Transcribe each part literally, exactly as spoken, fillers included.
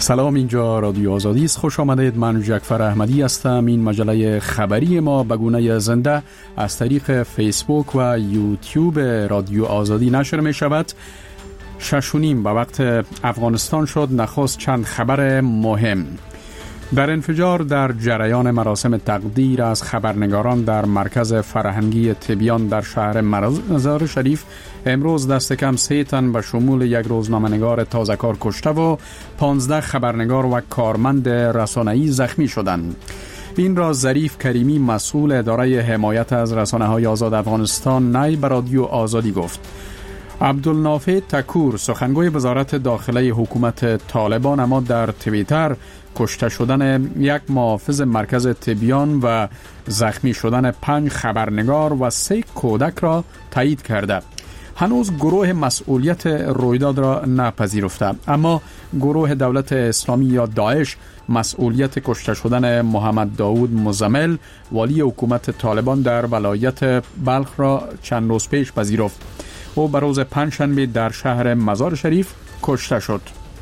سلام، اینجا رادیو آزادی است. خوش آمدید. من جعفر احمدی هستم. این مجله خبری ما به گونه زنده از طریق فیسبوک و یوتیوب رادیو آزادی نشر می شود. شش و نیم به وقت افغانستان شد. نخست چند خبر مهم. در انفجار در جریان مراسم تقدیر از خبرنگاران در مرکز فرهنگی تبیان در شهر مزار شریف امروز دست کم سه تن به شمول یک روزنامه‌نگار تازه‌کار کشته و پانزده خبرنگار و کارمند رسانه‌ای زخمی شدند. این را ظریف کریمی، مسئول اداره حمایت از رسانه‌های آزاد افغانستان، نای به رادیو آزادی گفت. عبدالنافع تکور، سخنگوی وزارت داخلی حکومت طالبان، اما در توییتر کشته شدن یک محافظ مرکز تبیان و زخمی شدن پنج خبرنگار و سه کودک را تایید کرده. هنوز گروه مسئولیت رویداد را نپذیرفته، اما گروه دولت اسلامی یا داعش مسئولیت کشته شدن محمد داود مزمل، والی حکومت طالبان در ولایت بلخ را چند روز پیش پذیرفت. او به روز پنجشنبه در شهر مزار شریف کشته شد.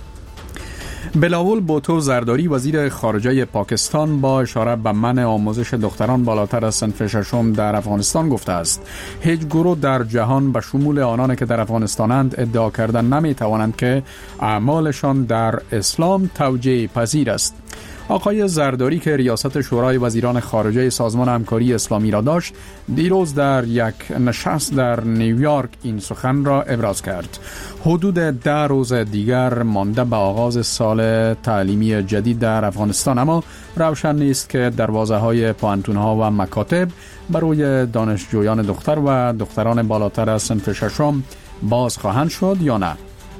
بلاول بوتو زرداری، وزیر خارجه پاکستان، با اشاره به منع آموزش دختران بالاتر از صنف ششم در افغانستان گفته است هیچ گروه در جهان به شمول آنان که در افغانستانند ادعا کردن نمی توانند که اعمالشان در اسلام توجیه پذیر است. آقای زرداری که ریاست شورای وزیران خارجه سازمان همکاری اسلامی را داشت، دیروز در یک نشست در نیویورک این سخن را ابراز کرد. حدود ده روز دیگر مانده به آغاز سال تعلیمی جدید در افغانستان، اما روشن نیست که دروازه های پوهنتون‌ها و مکاتب برای دانشجویان دختر و دختران بالاتر از صنف ششم باز خواهند شد یا نه.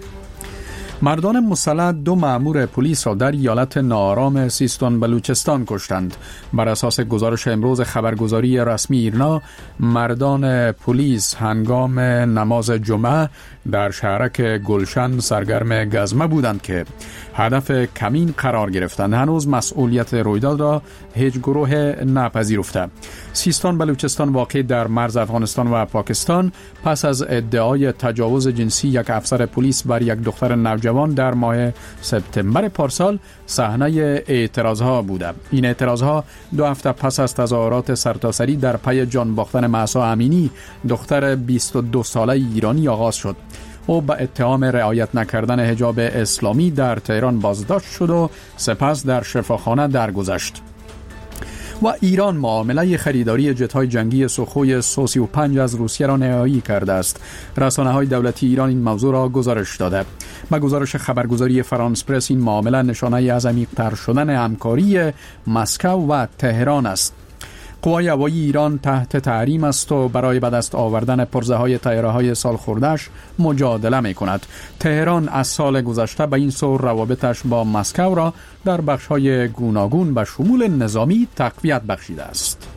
مردان مسلح دو مأمور پلیس را در ایالت ناآرام سیستان بلوچستان کشتند. بر اساس گزارش امروز خبرگزاری رسمی ایرنا، مردان پلیس هنگام نماز جمعه در شهرک گلشن سرگرم گزمه بودند که هدف کمین قرار گرفتند. هنوز مسئولیت رویداد را هیچ گروه نپذیرفته. سیستان بلوچستان واقع در مرز افغانستان و پاکستان پس از ادعای تجاوز جنسی یک افسر پلیس بر یک دختر نوجوان در ماه سپتامبر پارسال صحنه اعتراضها بوده. این اعتراضها دو هفته پس از تظاهرات سرتاسری در پی جان باختن مهسا امینی، دختر بیست و دو ساله ایرانی آغاز شد. او به اتهام رعایت نکردن حجاب اسلامی در تهران بازداشت شد و سپس در شفاخانه درگذشت. و ایران معامله خریداری جت‌های جنگی سوخوی سو سی و پنج از روسیه را نهایی کرده است. رسانه‌های دولتی ایران این موضوع را گزارش داده. با گزارش خبرگزاری فرانس پرس، این معامله نشانه از عمیق‌تر شدن همکاری مسکو و تهران است. قوای هوایی ایران تحت تحریم است و برای به دست آوردن پرزه‌های طیاره‌های سال خورده‌اش مجادله می‌کند. تهران از سال گذشته به این سو روابطش با مسکو را در بخش‌های گوناگون به شمول نظامی تقویت بخشیده است.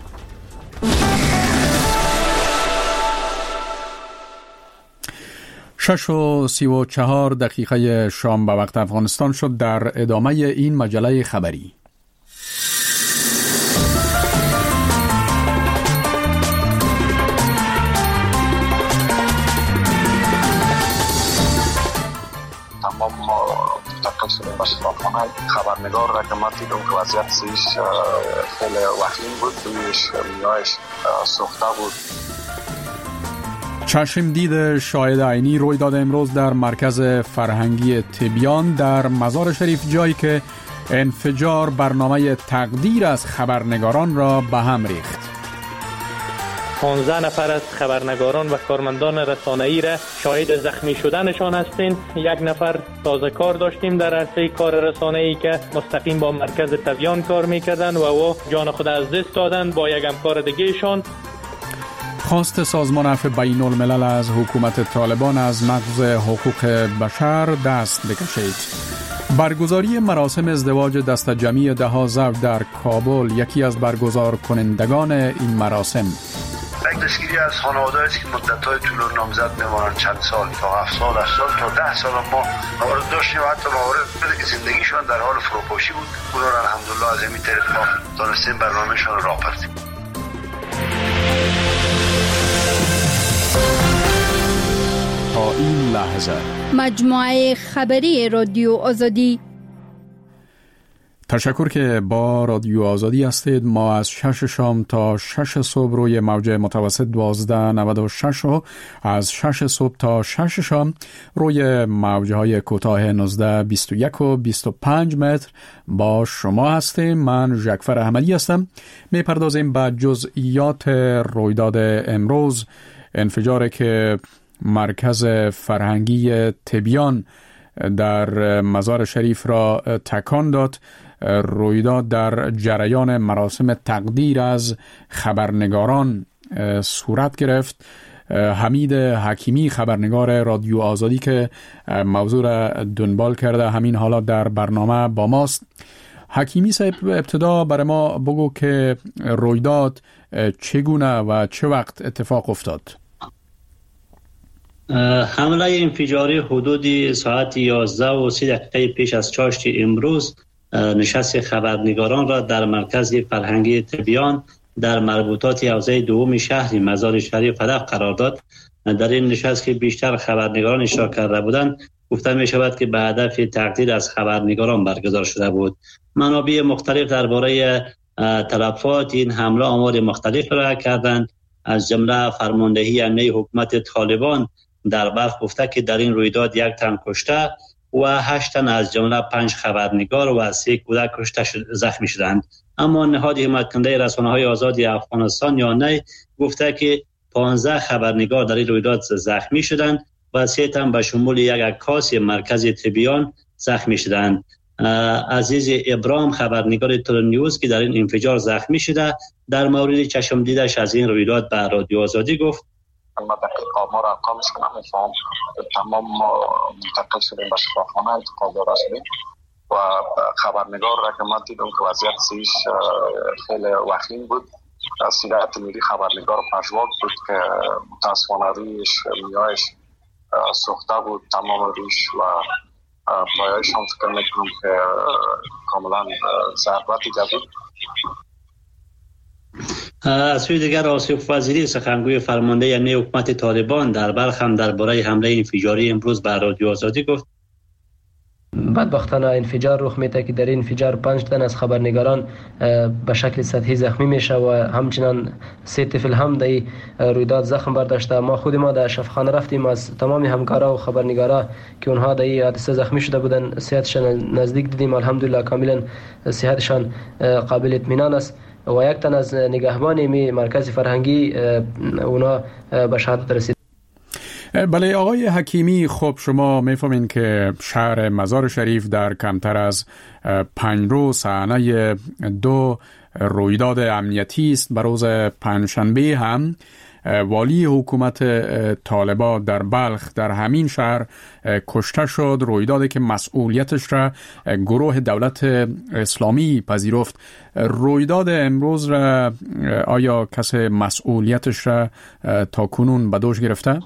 شش و سی و چهار دقیقه شام به وقت افغانستان شد. در ادامه این مجله خبری، تمام تقل شده به شفاخانه. خبرنگار را که من دیدم که وضعیت سیش خیلی وخیم بود، دویش میایش سوخته بود. چشم دید شاهد عینی روی داد امروز در مرکز فرهنگی تبیان در مزار شریف، جایی که انفجار برنامه تقدیر از خبرنگاران را به هم ریخت. پانزده نفر از خبرنگاران و کارمندان رسانه‌ای را شاهد زخمی شدنشان هستیم. یک نفر تازه کار داشتیم در عرصه کار رسانه‌ای که مستقیم با مرکز تبیان کار میکردن و او جان خود از دست دادن با یک همکار دیگه‌شان. خواست سازمان عفو بین الملل از حکومت طالبان از نقض حقوق بشر دست بکشید. برگزاری مراسم ازدواج دست جمعی ده ها زوج در کابل یکی از برگزار کنندگان این مراسم. یک دستگیری از خانواده است که مدت‌های طول نامزد میمانند، چند سال تا هفت سال، هشت سال تا ده سال. ما موارد داشتیم و حتی موارد که زندگیشان در حال فروپاشی بود. اونا را الحمدلله از این طریق ما دانستیم برنامه‌شان را آوردیم. تا این لحظه مجموعه خبری رادیو آزادی تشکر که با رادیو آزادی هستید. ما از شش شام تا شش صبح روی موج متوسط دوازده نود و شش و از شش صبح تا شش شام روی موجهای کوتاه نوزده بیست و یک و بیست و پنج متر با شما هستیم. من ژکفر احمدی هستم. می پردازیم به جزئیات رویداد امروز، انفجاری که مرکز فرهنگی تبیان در مزار شریف را تکان داد. رویداد در جریان مراسم تقدیر از خبرنگاران صورت گرفت. حمید حکیمی، خبرنگار رادیو آزادی که موضوع را دنبال کرده، همین حالا در برنامه با ماست. حکیمی صاحب، ابتدا برای ما بگو که رویداد چگونه و چه وقت اتفاق افتاد؟ حمله انفجاری حدود ساعت یازده و سی دقیقه پیش از چاشت امروز نشست خبرنگاران را در مرکز فرهنگی تبیان در مربوطات حوزه دوم شهر مزار شریف هدف قرار داد. در این نشست که بیشتر خبرنگاران اشتراک کرده بودند، گفته می شود که به هدف تقدیر از خبرنگاران برگزار شده بود. منابع مختلف درباره تلفات این حمله آمار مختلف را کردند. از جمله فرماندهی امنیه حکومت طالبان در بلخ گفته که در این رویداد یک تن کشته و هشت تن از جمله پنج خبرنگار و سه کودک کشته زخمی شدند. اما نهاد حمایت کننده رسانه‌های آزاد افغانستان یا نی گفته که پانزده خبرنگار در این رویداد زخمی شدند و سه تن به شمول یک عکاس مرکز تبیان زخمی شدند. عزیز ابراهیم، خبرنگار تلنیوز که در این انفجار زخمی شده، در مورد چشم دیدش از این رویداد به رادیو آزادی گفت: ما دقیق آمار ارقامش که نمیفهم، تمام منتقل شدیم به شفاخانه انتقال داده شدیم و خبرنگار را که من دیدم که وضعیت سیش خیلی وخیم بود. سیرت میری خبرنگار پژواک بود که متاسفانه ریش میایش سوخته بود، تمام ریش و پایایش هم فکر میکنم که کاملا ضربت دیده بود. از سوی دیگر آصف وزیری، سخنگوی فرمانده امنیه حکومت طالبان در بلخ هم درباره حمله انفجاری امروز به رادیو آزادی گفت: بدبختانه انفجار رخ میده که در این انفجار پنج تن از خبرنگاران به شکل سطحی زخمی میشه و همچنان سه طفل هم در رویداد زخم برداشته. ما خود ما در شفاخانه رفتیم، از تمام همکارا و خبرنگارا که اونها در این حادثه زخمی شده بودن صحتشان نزدیک دیدیم. الحمدلله کاملا صحتشان قابل اطمینان است و یک تن از نگهبان می مرکز فرهنگی اونا به شهادت رسید. بله آقای حکیمی، خب شما میفهمین که شهر مزار شریف در کمتر از پنج روز صحنه دو رویداد امنیتی است. بر روز پنجشنبه هم والی حکومت طالبان در بلخ در همین شهر کشته شد. رویدادی که مسئولیتش را گروه دولت اسلامی پذیرفت. رویداد امروز را آیا کسی مسئولیتش را تا کنون به دوش گرفته؟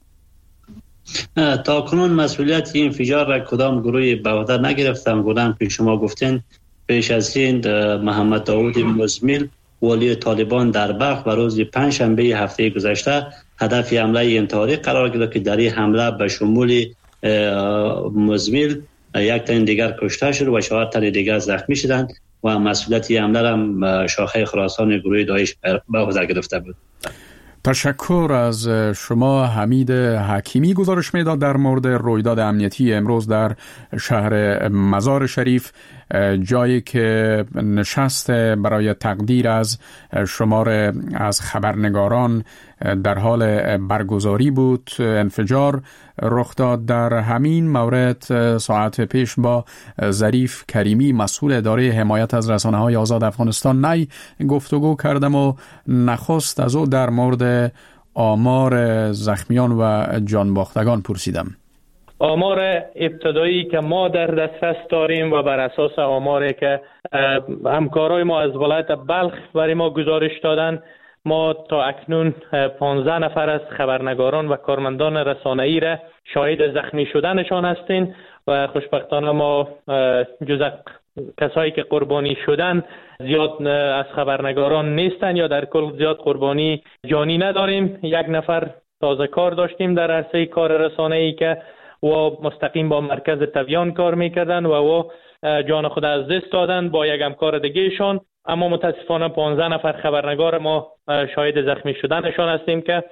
تا کنون مسئولیت این انفجار را کدام گروهی به عهده نگرفتن. گفتن که شما گفتین پیش از این محمد داود مزمیل والی طالبان در بلخ و روز پنجشنبه هفته گذشته هدف حمله انتحاری قرار گرفت که در این حمله به شمول مزمیل یک تن دیگر کشته شد و چهار تن دیگر زخمی شدند و مسئولیت حمله را شاخه خراسان گروه داعش به عهده گرفته بود. تشکر از شما. حمید حکیمی گزارش میداد در مورد رویداد امنیتی امروز در شهر مزار شریف، جایی که نشست برای تقدیر از شمار از خبرنگاران در حال برگزاری بود. انفجار رخ داد. در همین مورد ساعت پیش با ظریف کریمی، مسئول اداره حمایت از رسانه‌های آزاد افغانستان نی، گفتگو کردم و نخست از او در مورد آمار زخمیان و جانباختگان پرسیدم. آمار ابتدایی که ما در دسترس داریم و بر اساس آماری که همکارای ما از ولایت بلخ برای ما گزارش دادن، ما تا اکنون پانزده نفر از خبرنگاران و کارمندان رسانه‌ای را شاهد زخمی شدنشان هستیم و خوشبختانه ما جز کسایی که قربانی شدن زیاد از خبرنگاران نیستن یا در کل زیاد قربانی جانی نداریم. یک نفر تازه کار داشتیم در عرصه کار رسانه‌ای که و مستقیم با مرکز تبیان کار میکردن و و جان خود از دست دادن با یک همکار دیگهشان. اما متاسفانه پانزده نفر خبرنگار ما شاهد زخمی شدنشان هستیم که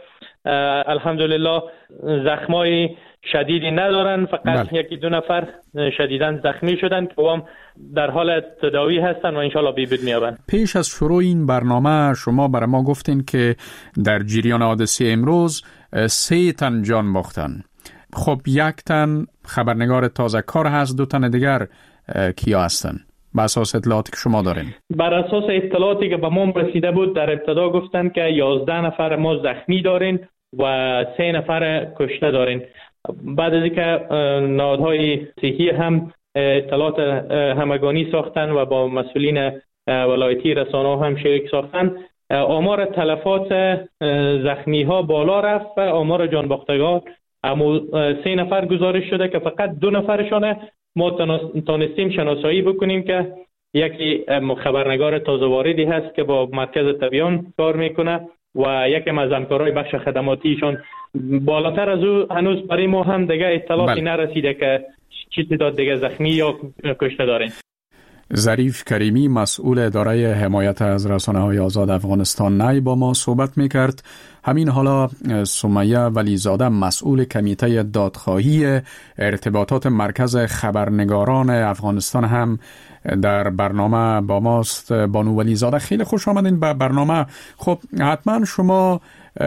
الحمدلله زخمای شدیدی ندارن، فقط بله. یکی دو نفر شدیداً زخمی شدن که هم در حال تداوی هستن و انشالله بهبود میابند. پیش از شروع این برنامه شما برای ما گفتین که در جریان حادثه امروز سه تن جان باختن. خب یک تن خبرنگار تازه کار هست، دو تن دیگر کیا هستن؟ بر اساس اطلاعاتی که شما دارین. بر اساس اطلاعاتی که به ما رسیده بود در ابتدا گفتن که یازده نفر ما زخمی دارین و سه نفر کشته دارین. بعد از اینکه نهادهای صحی هم اطلاعات همگانی ساختن و با مسئولین ولایتی رسانه‌ها هم شریک ساختن، آمار تلفات زخمی ها بالا رفت و آمار جان باختگان اما سه نفر گزارش شده که فقط دو نفرشانه ما تانستیم شناسایی بکنیم که یکی خبرنگار تازه واردی هست که با مرکز تبیان کار میکنه و یکی از همکارای بخش خدماتیشان. بالاتر از او هنوز برای ما هم دیگه اطلاعاتی نرسیده که چی تعداد دیگه زخمی یا کشته دارین. ظریف کریمی مسئول اداره حمایت از رسانه‌های آزاد افغانستان نای با ما صحبت میکرد. همین حالا سمیه ولیزاده مسئول کمیته دادخواهی ارتباطات مرکز خبرنگاران افغانستان هم در برنامه با ماست. بانو ولیزاده خیلی خوش آمدین به برنامه. خب حتما شما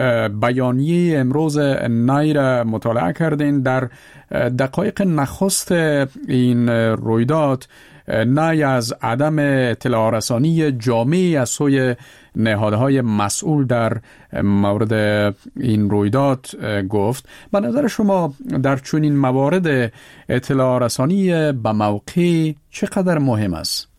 بیانیه امروز نای را مطالعه کردین. در دقایق نخست این رویداد نای از عدم اطلاع رسانی جامعی از سوی نهادهای مسئول در مورد این رویداد گفت. به نظر شما در چنین موارد اطلاع رسانی به موقع چقدر مهم است؟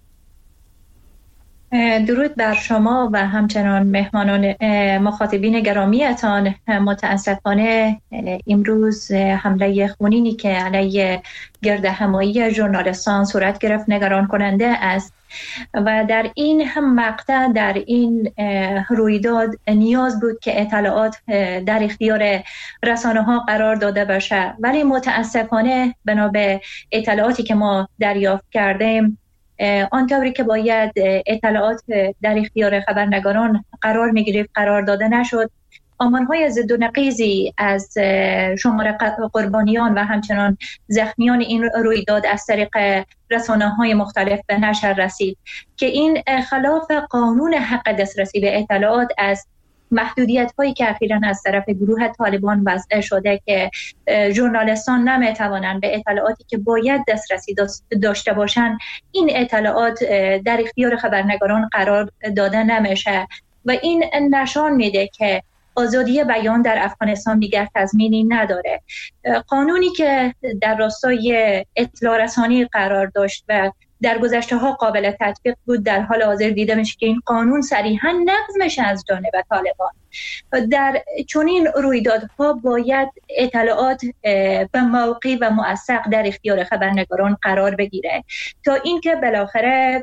درود بر شما و همچنان مهمانان مخاطبین گرامیتان. متاسفانه امروز حمله خونینی که علیه گردهمایی ژورنالیستان صورت گرفت نگران کننده است و در این هم مقطع در این رویداد نیاز بود که اطلاعات در اختیار رسانه ها قرار داده بشه، ولی متاسفانه بنا به اطلاعاتی که ما دریافت کردیم آنطوری که باید اطلاعات در اختیار خبرنگاران قرار می‌گرفت قرار داده نشد. آمارهای ضد و نقیضی از شمار قربانیان و همچنان زخمیان این رویداد از طریق رسانه‌های مختلف به نشر رسید که این خلاف قانون حق دسترسی به اطلاعات از محدودیت هایی که اخیراً از طرف گروه طالبان وضع شده که ژورنالیستان نمیتوانند به اطلاعاتی که باید دسترسی داشته باشند این اطلاعات در اختیار خبرنگاران قرار داده نمیشه و این نشان میده که آزادی بیان در افغانستان دیگر تضمینی نداره. قانونی که در راستای اطلاع رسانی قرار داشت و در گذشته ها قابل تطبیق بود در حال حاضر دیده میشه که این قانون صریحا نقض میشه از جانب طالبان. در چنین رویدادها باید اطلاعات به موقع و موثق در اختیار خبرنگاران قرار بگیره تا اینکه بالاخره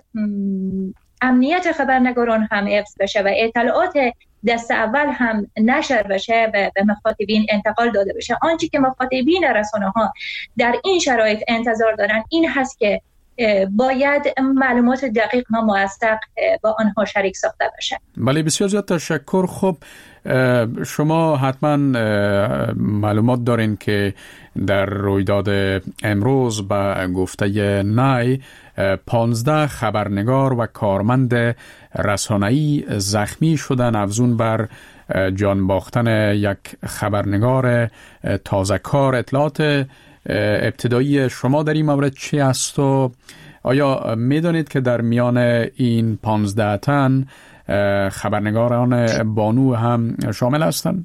امنیت خبرنگاران هم حفظ بشه و اطلاعات دست اول هم نشر بشه و به مخاطبین انتقال داده بشه. آنچه که مخاطبین رسانه‌ها در این شرایط انتظار دارن این هست که باید معلومات دقیق و موثق با آنها شریک ساخته بشه. بله بسیار زیاد تشکر. خب شما حتما معلومات دارین که در رویداد امروز به گفته نای پانزده خبرنگار و کارمند رسانه‌ای زخمی شدن افزون بر جان باختن یک خبرنگار تازه کار. اطلاعات ابتدایی شما در این مورد چی است و آیا میدانید که در میان این پانزده تن خبرنگاران بانو هم شامل هستند؟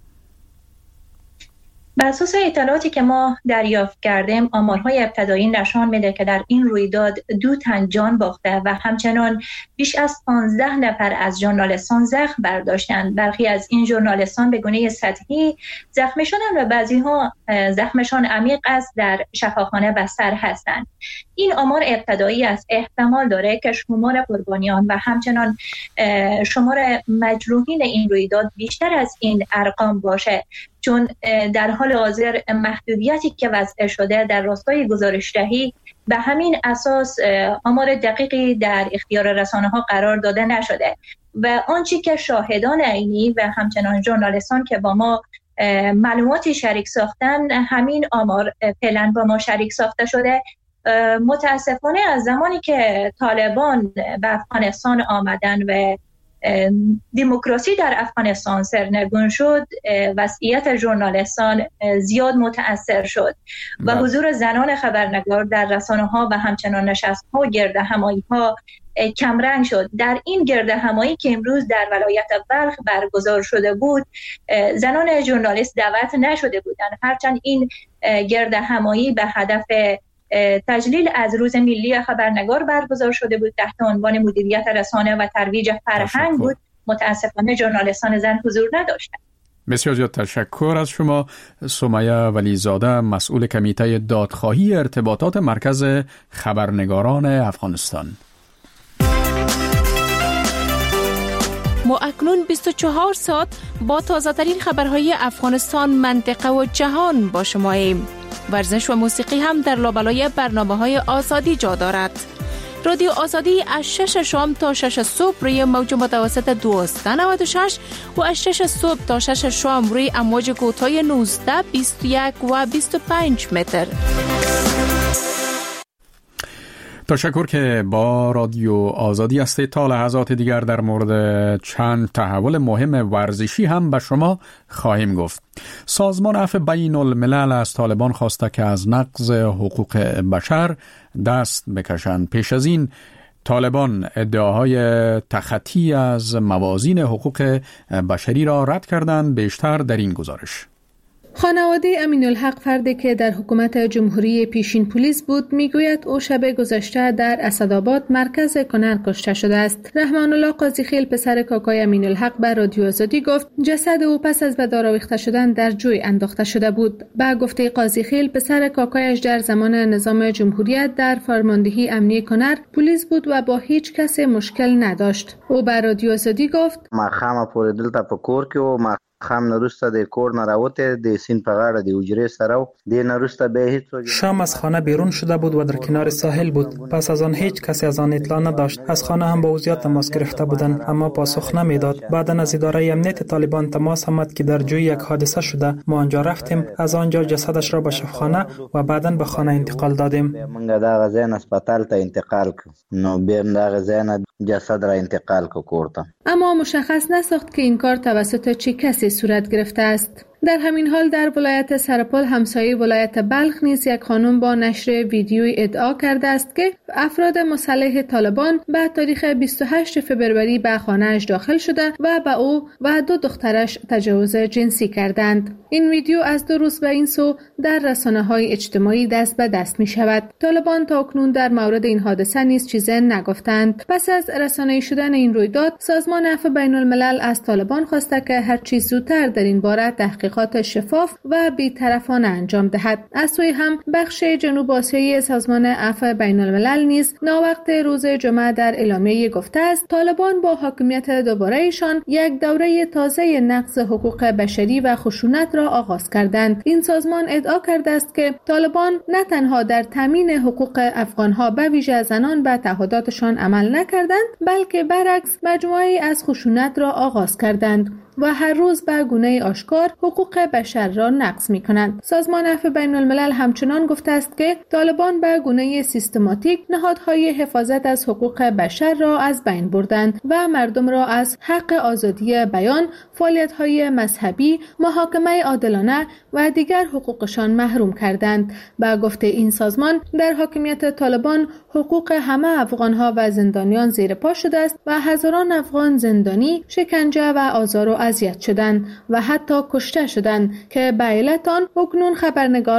بر اساس اطلاعاتی که ما دریافت کردیم آمارهای ابتدایی نشان میده که در این رویداد دو تن جان باخته و همچنان بیش از پانزده نفر از ژورنالیستان زخم برداشتند. برخی از این ژورنالیستان به گونه سطحی زخمی شدند و بعضی ها زخمشان عمیق است، در شفاخانه بستر هستند. این آمار ابتدایی است. احتمال داره که شمار قربانیان و همچنان شمار مجروحین این رویداد بیشتر از این ارقام باشه چون در حال حاضر محدودیتی که وضع شده در راستای گزارش‌دهی به همین اساس آمار دقیقی در اختیار رسانه‌ها قرار داده نشده و آنچه که شاهدان عینی و همچنان ژورنالیستان که با ما معلوماتی شریک ساختن، همین آمار فعلا با ما شریک ساخته شده. متاسفانه از زمانی که طالبان به افغانستان آمدن و دموکراسی در افغانستان سرنگون شد، وضعیت ژورنالیستان زیاد متاثر شد و حضور زنان خبرنگار در رسانه‌ها و همچنان نشست‌ها و گردهمایی‌ها کمرنگ شد. در این گردهمایی که امروز در ولایت بلخ برگزار شده بود، زنان ژورنالیست دعوت نشده بودند، هرچند این گردهمایی به هدف تجلیل از روز ملی خبرنگار برگزار شده بود تحت عنوان مدیریت رسانه و ترویج فرهنگ بود. متاسفانه ژورنالیستان زن حضور نداشتند. بسیار زیاد تشکر از شما. سمیه ولیزاده، مسئول کمیته دادخواهی ارتباطات مرکز خبرنگاران افغانستان. ما اکنون بیست و چهار ساعت با تازه ترین خبرهای افغانستان، منطقه و جهان با شماییم. ورزش و موسیقی هم در لابلای برنامه‌های آزادی جا دارد. رادیو آزادی از شش شام تا شش صبح روی موج متوسط دویست و نود و شش و از شش صبح تا شش شام روی امواج کوتاه نوزده، بیست و یک و بیست و پنج متر. تشکر که با رادیو آزادی هستید. تا لحظات دیگر در مورد چند تحول مهم ورزشی هم به شما خواهیم گفت. سازمان عفو بین الملل از طالبان خواسته که از نقض حقوق بشر دست بکشند. پیش از این طالبان ادعاهای تخطی از موازین حقوق بشری را رد کردند. بیشتر در این گزارش. خانواده امین الحق، فردی که در حکومت جمهوری پیشین پلیس بود، میگوید او شب گذشته در اسدآباد مرکز کنر کشته شده است. رحمان الله قاضی خیل، پسر کاکای امین الحق، به رادیو آزادی گفت جسد او پس از به دار آویخته شدن در جوی انداخته شده بود. با گفته قاضی خیل، پسر کاکایش در زمان نظام جمهوریت در فرماندهی امنیه کنر پلیس بود و با هیچ کس مشکل نداشت. او به رادیو آزادی گفت ما خامه پورې دلته په کور کې و، ما خام نروسته د کور نه راوته د سین په غاړه د حجرې سره و، د نروسته به هیڅ. شام از خانه بیرون شده بود و در کنار ساحل بود. پس از آن هیچ کسی از آن اطلاع نداشت. از خانه هم با اوضاع تماس گرفته بودند اما پاسخ نمیداد. بعدا از اداره امنیت طالبان تماس آمد که در جوی یک حادثه شده. ما آنجا رفتیم، از آنجا جسدش را به شفاخانه و بعدا به خانه انتقال دادیم. موږ دا غزین هسپتال ته انتقال کړ، نو بیا دا غزین جسد را انتقال کړ کورته. اما مشخص نساخت که این کار توسط چه کسی صورت گرفته است. در همین حال در ولایت سرپل، همسایه ولایت بلخ، نیز یک خانم با نشر ویدیویی ادعا کرده است که افراد مسلح طالبان به تاریخ بیست و هشت فوریه به خانه‌اش داخل شده و به او و دو دخترش تجاوز جنسی کردند. این ویدیو از دو روز به این سو در رسانه‌های اجتماعی دست به دست می شود. طالبان تا اکنون در مورد این حادثه نیز چیزی نگفتند. پس از رسانه‌ای شدن این رویداد، سازمان عفو بین الملل از طالبان خواسته که هر چیز زودتر در این باره تحقیقات شفاف و بی‌طرفانه انجام دهد. از سوی هم بخش جنوب آسیایی سازمان عفو بین الملل نیز ناوقت روز جمعه در اعلامیه گفته است طالبان با حاکمیت دوباره‌شان یک دوره تازه نقض حقوق بشری و خشونت را آغاز کردند. این سازمان ادعا کرده است که طالبان نه تنها در تامین حقوق افغانها به ویژه زنان به تعهداتشان عمل نکردند، بلکه برعکس مجموعه‌ای از خشونت را آغاز کردند و هر روز به گونه آشکار حقوق بشر را نقض می‌کنند. سازمان عفو بین الملل همچنان گفته است که طالبان به گونه سیستماتیک نهادهای حفاظت از حقوق بشر را از بین بردند و مردم را از حق آزادی بیان، فعالیت‌های مذهبی، محاکمه عادلانه و دیگر حقوقشان محروم کردند. با گفته این سازمان، در حاکمیت طالبان حقوق همه افغان‌ها و زندانیان زیر پا شده است و هزاران افغان زندانی، شکنجه و آزار و اذیت شدند و حتی کشته شدند که به علت آن اکنون خبرنگاران،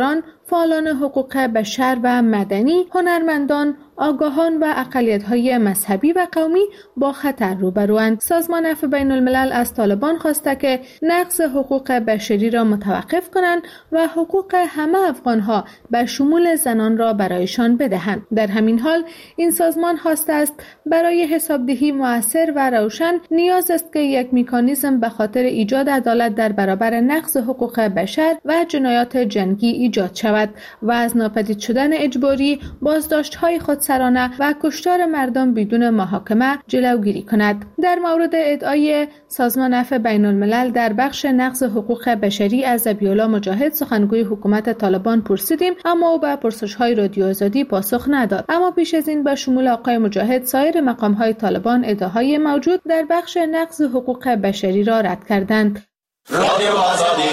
فعالان حقوق بشر و مدنی، هنرمندان، آگاهان و اقلیت‌های مذهبی و قومی با خطر روبروند. سازمان عفو بین الملل از طالبان خواسته که نقض حقوق بشری را متوقف کنند و حقوق همه افغان‌ها به شمول زنان را برایشان بدهند. در همین حال این سازمان خواسته است برای حسابدهی مؤثر و روشن نیاز است که یک مکانیزم به خاطر ایجاد عدالت در برابر نقض حقوق بشر و جنایات جنگی ایجاد شود و از ناپدید شدن اجباری، بازداشت‌های خودسرانه و کشتار مردم بدون محاکمه جلوگیری کند. در مورد ادعای سازمان عفو بین الملل در بخش نقض حقوق بشری از ذبیح‌الله مجاهد سخنگوی حکومت طالبان پرسیدیم، اما او به پرسش‌های رادیو آزادی پاسخ نداد. اما پیش از این به شمول آقای مجاهد سایر مقام‌های طالبان ادعاهای موجود در بخش نقض حقوق بشری را رد کردند. رادیو آزادی.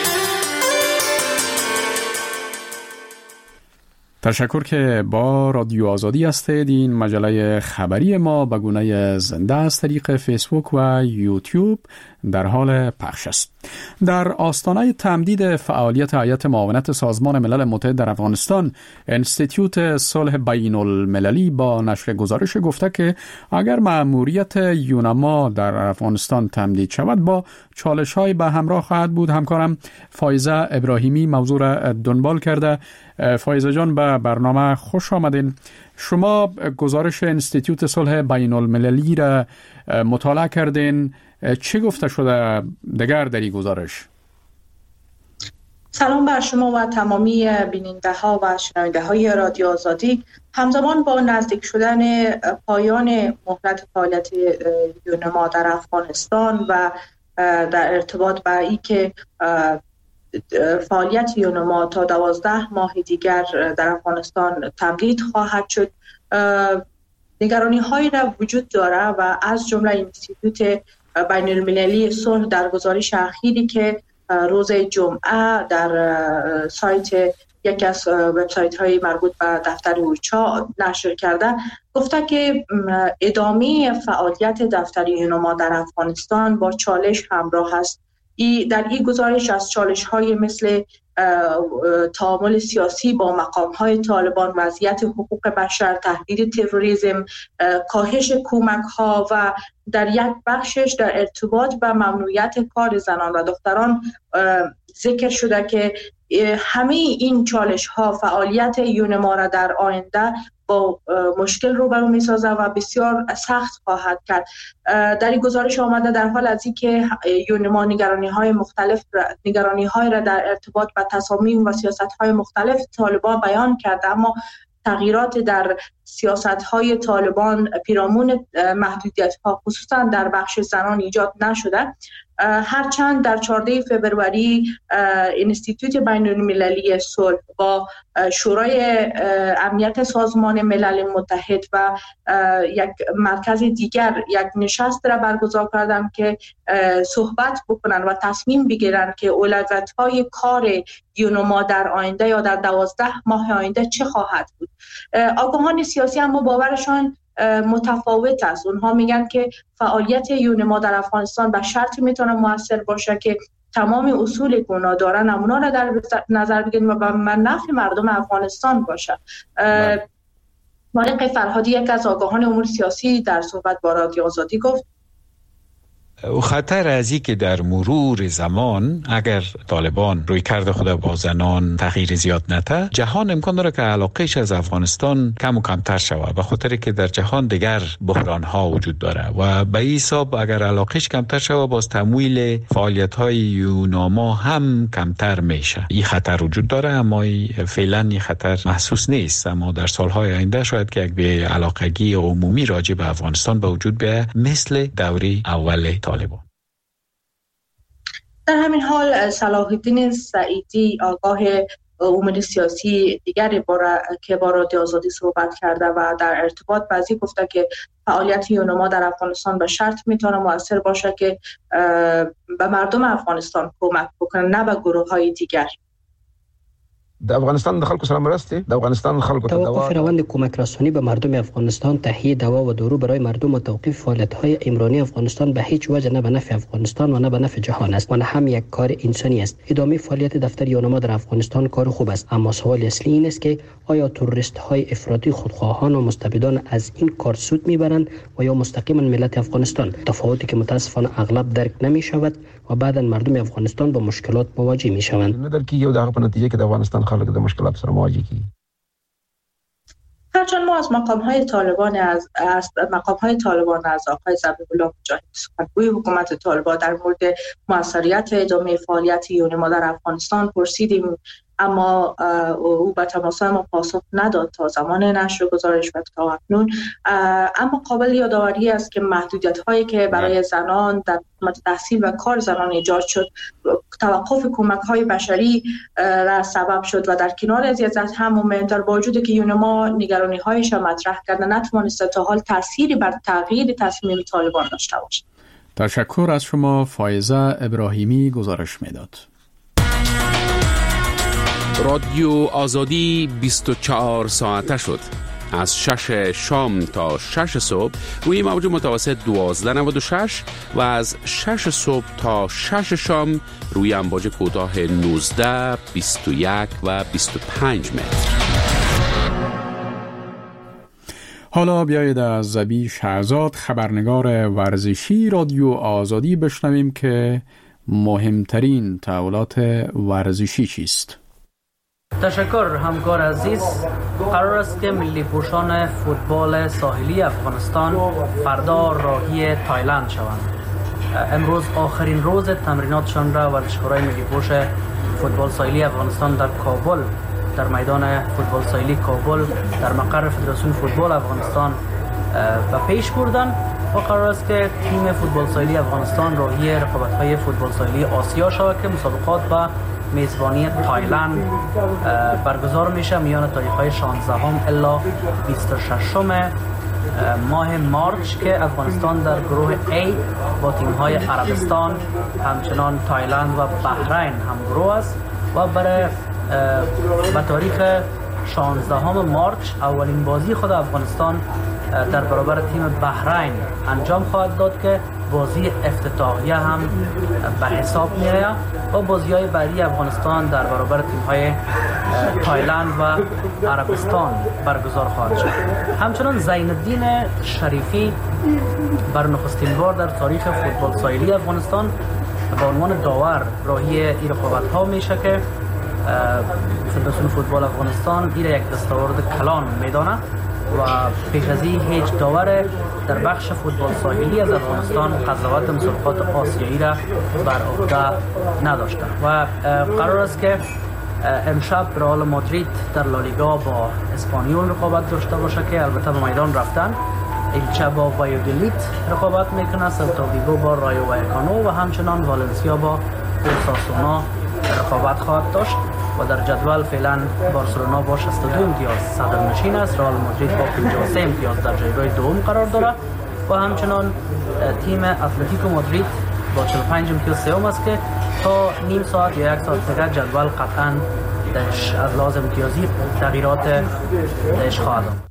تشکر که با رادیو آزادی هستید. این مجله خبری ما به گونه زنده از طریق فیسبوک و یوتیوب در حال پخش است. در آستانه تمدید فعالیت هیئت معاونت سازمان ملل متحد در افغانستان، انستیتیوت صلح بین المللی با نشر گزارش گفته که اگر مأموریت یونما در افغانستان تمدید شود با چالش‌های به همراه خواهد بود. همکارم فایزه ابراهیمی موضوع را دنبال کرده. فایزه جان، به برنامه خوش آمدین. شما گزارش انستیتیوت صلح بین المللی را مطالعه کردین. چه گفته شده دیگر در این گزارش؟ سلام بر شما و تمامی بیننده ها و شنونده های رادیو آزادی. همزمان با نزدیک شدن پایان مهلت فعالیت یونما در افغانستان و در ارتباط با این که فعالیت یونما تا دوازده ماه دیگر در افغانستان تمدید خواهد شد، نگرانی هایی را وجود داره و از جمله انستیتوت بین المللی صلح در گزارش اخیری که روز جمعه در سایت یکی از وبسایت های مربوط به دفتر اوچا نشر کرده، گفته که ادامه فعالیت دفتر یونما در افغانستان با چالش همراه است. ای در این گزارش از چالش های مثل تعامل سیاسی با مقام های طالبان، وضعیت حقوق بشر، تهدید تروریسم، کاهش کمک ها و در یک بخشش در ارتباط با ممنوعیت کار زنان و دختران ذکر شده که همه این چالش ها فعالیت یونما را در آینده با مشکل روبرو می‌سازه و بسیار سخت خواهد کرد. در این گزارش آمده در حال از اینکه یونما نگرانی‌های مختلف نگرانی‌های را در ارتباط با تصامیم و سیاست‌های مختلف طالبان بیان کرده، اما تغییرات در سیاست‌های طالبان پیرامون محدودیت‌ها خصوصا در بخش زنان ایجاد نشده. هرچند در چهاردهم فوریه انستیتوت بین المللی صلح با شورای امنیت سازمان ملل متحد و یک مرکز دیگر یک نشست را برگزار کردند که صحبت بکنن و تصمیم بگیرن که اولویت‌های کار یونما در آینده یا در دوازده ماه آینده چه خواهد بود. آگاهان سیاسی اما باورشان متفاوت است. اونها میگن که فعالیت یونما در افغانستان به شرطی میتونه موثر باشه که تمام اصولی که اونا دارن اونا را در نظر بگیریم و به نفع مردم افغانستان باشه. مالک فرهادی یک از آگاهان امور سیاسی در صحبت با رادیو آزادی گفت خطر از این که در مرور زمان اگر طالبان روی کرده خود با زنان تغییر زیاد نده، جهان امکان داره که علاقهش از افغانستان کم و کمتر شود، به خاطر که در جهان دیگر بحران ها وجود داره و به این حساب اگر علاقهش کمتر شود باز تمویل فعالیت های یونما هم کمتر میشه. این خطر وجود داره، اما فعلا این خطر محسوس نیست، اما در سالهای آینده شاید که یک به علاقگی عمومی راجع به افغانستان به وجود بیاید مثل دوره اول طالبان. در همین حال صلاح الدین سعیدی آگاه امور سیاسی دیگری باره که با رادیو آزادی صحبت کرده و در ارتباط بعضی گفته که فعالیت یونما در افغانستان به شرط میتونه مؤثر باشه که به مردم افغانستان کمک بکنه، نه به گروه های دیگر. د افغانستان د خلکو سره مرسته، د افغانستان خلکو ته توقف روند کمک رسانی به مردم افغانستان، تهیه دوا و دارو برای مردم و توقیف فعالیت‌های عمرانی افغانستان به هیچ وجه نه به نفع افغانستان و نه به نفع جهان است و نه هم یک کار انسانی است. ادامه فعالیت دفتر یونما در افغانستان کار خوب است، اما سوال اصلی این است که آیا تروریست‌های افراطی خودخواهان و مستبدان از این کار سود میبرند و یا مستقیما ملت افغانستان؟ تفاوتی که متاسفانه اغلب درک نمی‌شود و بعداً مردم افغانستان با مشکلات مواجه می‌شوند. نه در کی یو دغه په نتیجه کې د افغانستان خلک د مشکلات سره مواجه کی. هرچند ما از مقام‌های طالبان از از مقام‌های طالبان از آقای ذبیح الله مجاهد سخنگوی حکومت طالبان در مورد موثریت ادامه فعالیت یونما در افغانستان پرسیدیم، اما او به تماس‌های ما پاسخ نداد تا زمان نشر گزارش و تا اکنون. اما قابل یادآوری است که محدودیت‌هایی که برای زنان در خدمت تحصیل و کار زنان ایجاد شد، توقف کمک‌های بشری را سبب شد و در کنار از از هم مهمتر با وجودی که یونما نگرانی‌هایش را مطرح کرده نتوانسته تا حال تأثیری بر تغییر تصمیم طالبان داشته باشد. تشکر از شما. فائزه ابراهیمی گزارش میداد. رادیو آزادی بیست و چهار ساعته شد. از شش شام تا شش صبح روی موج متوسط دوازده نود و شش و از شش صبح تا شش شام روی امواج کوتاه نوزده، بیست و یک و بیست و پنج متر. حالا بیایید از زبی شهزاد، خبرنگار ورزشی رادیو آزادی، بشنویم که مهمترین تحولات ورزشی چیست. تشکر همکار عزیز. قرار است که ملی پوشان فوتبال ساحلی افغانستان فردا راهی تایلند شوند. امروز آخرین روز تمریناتشان را ورزشکارای ملی پوش فوتبال ساحلی افغانستان در کابل، در میدان فوتبال ساحلی کابل در مقر فدراسیون فوتبال افغانستان به پیش بردند و قرار است که تیم فوتبال ساحلی افغانستان راهی رقابت‌های فوتبال ساحلی آسیا شود که مسابقات با میزبانی تایلند برگزار میشه میان تاریخ‌های شانزدهم الی بیست و ششم ماه مارچ که افغانستان در گروه A با تیم‌های عربستان، همچنان تایلند و بحرین همگروه است و برای به تاریخ شانزدهم مارچ اولین بازی خود افغانستان در برابر تیم بحرین انجام خواهد داد که بازی افتتاحیه هم به حساب می‌آید و بازی‌های بعدی افغانستان در برابر تیم‌های تایلند و عربستان برگزار خواهد شد. همچنان زین الدین شریفی بر نخستین بار در تاریخ فوتبال ساحلی افغانستان به عنوان داور راهی این رقابت‌ها میشه که فدراسیون فوتبال افغانستان این یک دستاورد کلان میدانه و پیش از این هیچ داور در بخش فوتبال ساحلی از افغانستان قضاوت مسابقات آسیایی را بر عهده نداشته و قرار است که امشب رئال مادرید در لالیگا با اسپانیول رقابت داشته باشه که البته به میدان رفتن. ایلچه با وایادولید رقابت میکنه، سلتا ویگو با رایو وایکانو و همچنان والنسیا با اوساسونا رقابت خواهد داشت و در جدول فعلا بارسلونا با شصت و دو امتیاز صدرنشین است، رئال مادرید با پنجاه و سه امتیاز در جایگاه دوم قرار دارد و همچنان تیم اتلتیکو مادرید با چهل و پنج امتیاز سوم است که تا نیم ساعت یا یک ساعت دیگر جدول قطعا از لحاظ امتیازی تغییرات درش خواهد داشت.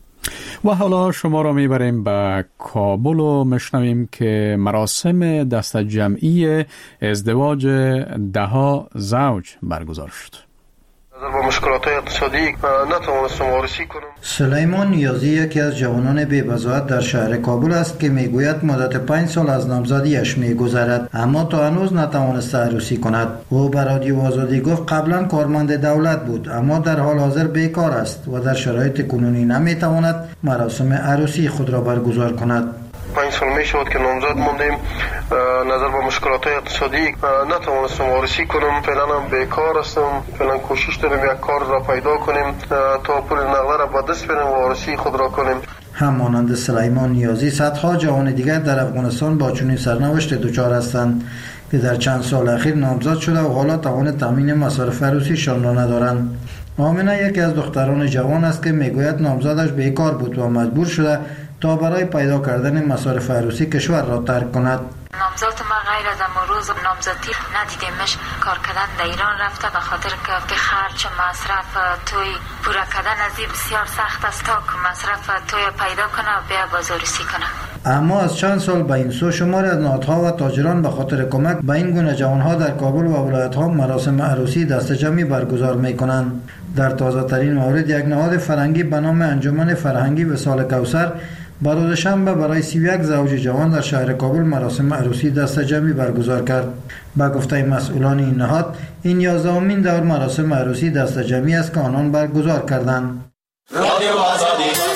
و حالا شما را میبریم به کابل و مشنویم که مراسم دست جمعی ازدواج دهها زوج برگزار شد. با مشکلات اقتصادی نتوانستم وارسی کنم. سلیمان نیازی یکی از جوانان بی‌بضاعت در شهر کابل است که میگوید مدت پنج سال از نامزدیش میگذرد اما تا هنوز نتوانسته عروسی کند. او به رادیو آزادی گفت قبلا کارمند دولت بود اما در حال حاضر بیکار است و در شرایط کنونی نمیتواند مراسم عروسی خود را برگزار کند. پنج سال می شود که نامزد موندیم، نظر به مشکلات اقتصادی نتوانستم وارسی کنم، فعلا هم بیکار هستم، فعلا کوشش داریم یک کار را پیدا کنیم تا پول نقده را به دست بیاریم و وارسی خود را کنیم. همانند سلیمان نیازی صدها جوان دیگر در افغانستان با چنین سرنوشت دچار هستند که در چند سال اخیر نامزد شده و حالا توان تامین مصارف عروسیشان را ندارند. آمنه یکی از دختران جوان است که میگوید نامزدش بیکار بود و مجبور شده تا برای پیدا کردن مصارف عروسی کشور را ترک کند. نامزد ما غیر از امروز نامزدی ندیدیمش کار کردن در ایران رفته، به خاطر که خرچ مصرف توی پورا کردن از این بسیار سخت است تا که مصرف توی پیدا کنه و بیا بازرسی کنه. اما از چند سال به این سو شماری از نهادها و تاجران به خاطر کمک به این گونه جوانها در کابل و ولایت‌ها مراسم عروسی دست جمعی برگزار می‌کنند. در تازه ترین مورد یک نهاد فرهنگی به نام انجمن فرهنگی وصال کوثر با روز شنبه برای سی و یک زوج جوان در شهر کابل مراسم عروسی دست جمعی برگزار کرد. با گفته مسئولان این نهاد، این یازدهمین دور مراسم عروسی دست جمعی است که آنان برگزار کردند. رادیو آزادی